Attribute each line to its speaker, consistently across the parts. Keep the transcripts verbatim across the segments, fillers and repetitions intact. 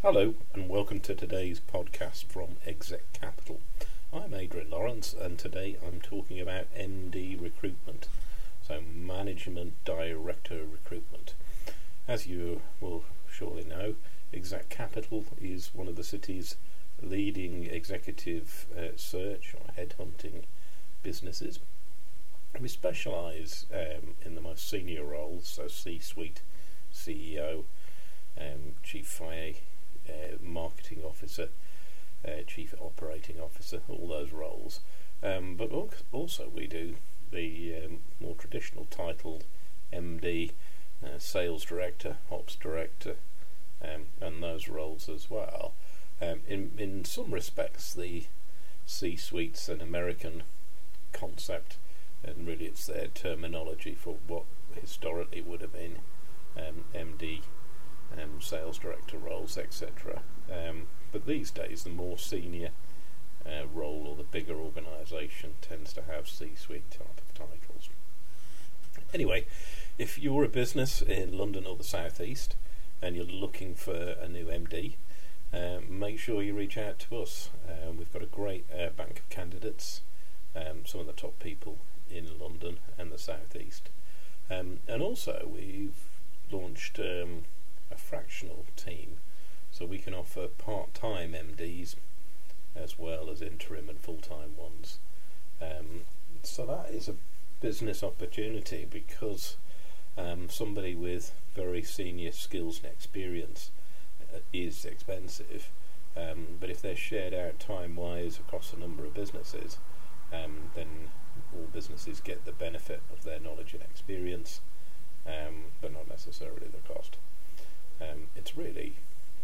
Speaker 1: Hello and welcome to today's podcast from Exec Capital. I'm Adrian Lawrence and today I'm talking about M D recruitment, so Management Director recruitment. As you will surely know, Exec Capital is one of the city's leading executive uh, search or headhunting businesses. We specialise um, in the most senior roles, so C-suite, C E O, um, Chief Fire Uh, marketing officer, uh, chief operating officer, all those roles. Um, but also we do the um, more traditional titled M D, uh, sales director, ops director, um, and those roles as well. Um, in in some respects, the C-suite's an American concept, and really it's their terminology for what historically would have been um, M D. Um, sales director roles, et cetera. Um, but these days, the more senior uh, role or the bigger organisation tends to have C-suite type of titles. Anyway, if you're a business in London or the South East and you're looking for a new M D, um, make sure you reach out to us. Uh, we've got a great uh, bank of candidates, um, some of the top people in London and the South East. Um, and also, we've launched Um, a fractional team, so we can offer part-time M Ds as well as interim and full-time ones. Um, so that is a business opportunity because um, somebody with very senior skills and experience uh, is expensive, um, but if they're shared out time-wise across a number of businesses, um, then all businesses get the benefit of their knowledge and experience, um, but not necessarily the cost. Um, it's really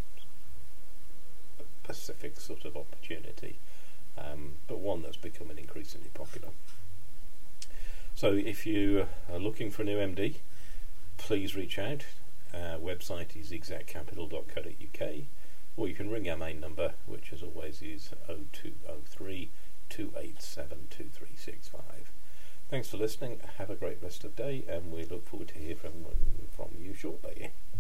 Speaker 1: a Pacific sort of opportunity, um, but one that's becoming increasingly popular. So if you are looking for a new M D, please reach out. Our website is exec capital dot co dot uk, or you can ring our main number, which as always is oh two oh three, two eight seven, two three six five. Thanks for listening, have a great rest of the day, and we look forward to hearing from, from you shortly.